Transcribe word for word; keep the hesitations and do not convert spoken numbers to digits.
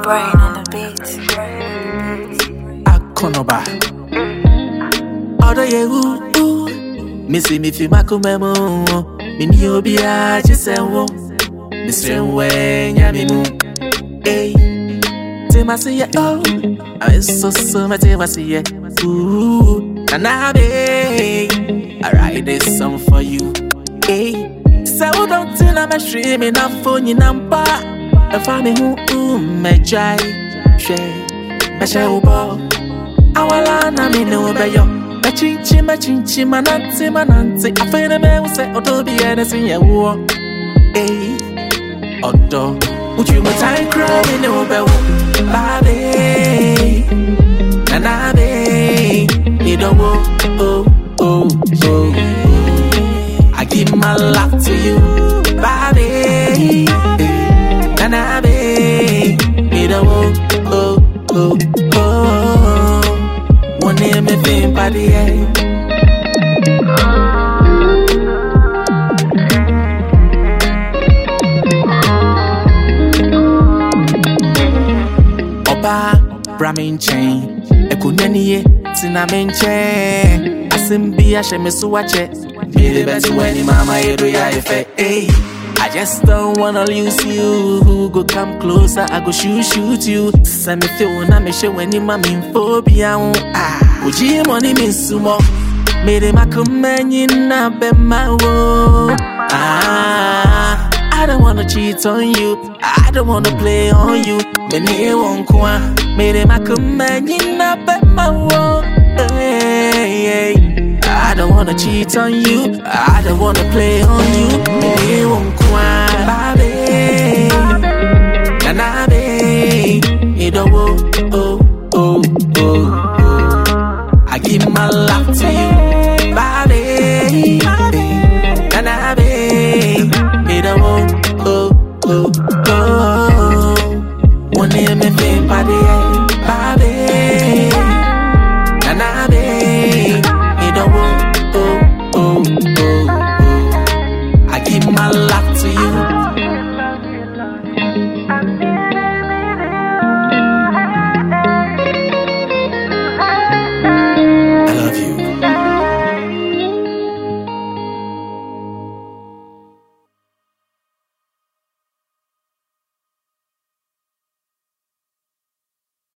brain on the beat. Akonoba. Odo ye woo. Missy me fi makumemo. Mini obi a chisewo. Misrenwe nyamimu. Hey. Tema say yeah, oh. I so so me tema say yeah. Ooh. Nanabe. I write this song for you. Hey. So don't tell I'm a streaming up for you number. If I'm a who me try, share, me share ubo. Awala na me no be yo. Me chinchi, me chinchi, mananti, mananti. I feel me who say odo be anything ya wo. Hey, odo. Would you my time cry me no be wo, baby. Nana be, you don't wo, oh, oh, oh, oh. I give my love to you, baby. Nana be, me da wo, oh, oh, oh. One name me fin pa di eh. Oba, Brahmin chain, ekuneniye, tina menche. Asimbi a she me suwache. Me the best when mama yedo ya efe, eh. I just don't wanna lose you. Go come closer, I go shoot shoot you. Send me feel na me show when you mami phobia. Ah, uji money means sumo. Made him a come na be my wo. Ah, I don't wanna cheat on you. I don't wanna play on you. Me ne won kwa. Made him a come na be my wo. Hey, hey. I don't wanna cheat on you. I don't wanna play on